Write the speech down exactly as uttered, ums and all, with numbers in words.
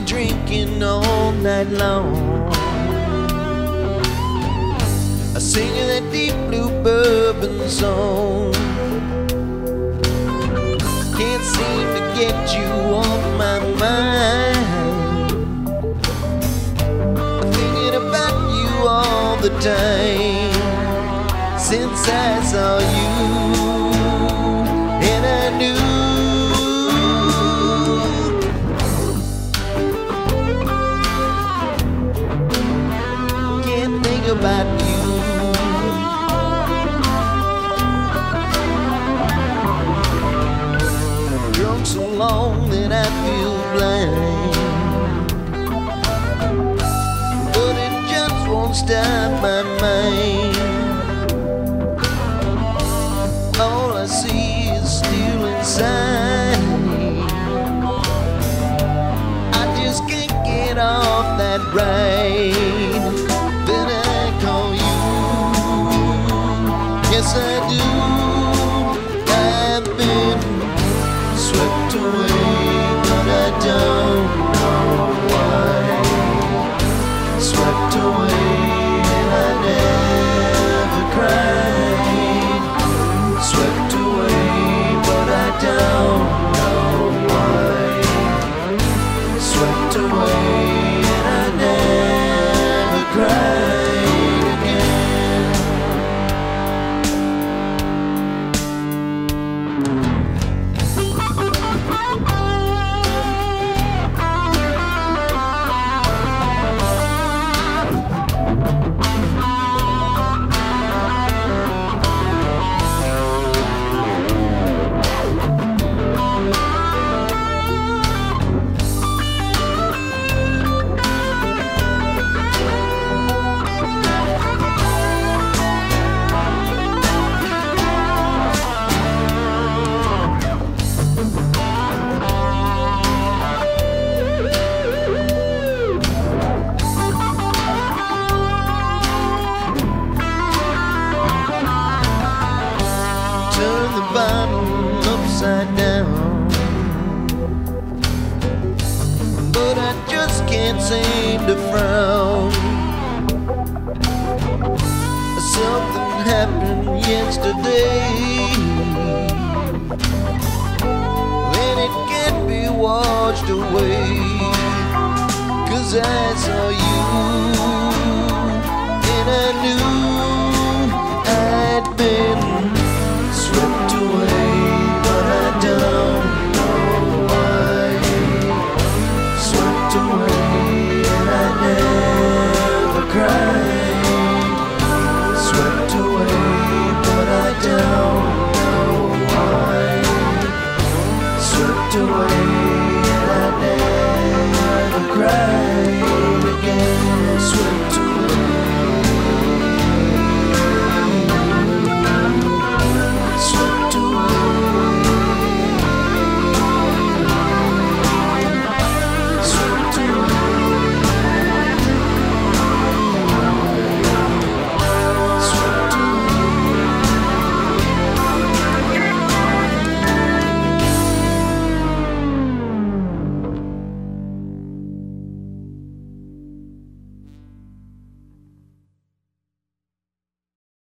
drinking all night long, singing that deep blue bourbon song. Can't seem to get you off my mind, thinking about you all the time. Since I saw you, and I knew can't think about you. So long that I feel blind, but it just won't stop my mind. All I see is still inside. I just can't get off that ride. Then I call you, yes I do. I've been swept away, but I don't know why. Swept away and I never cried. Swept away, but I don't know why. Swept away and I never cried again. Turn the bottle upside down, but I just can't seem to frown. Something happened yesterday, and it can't be washed away, 'cause I saw you.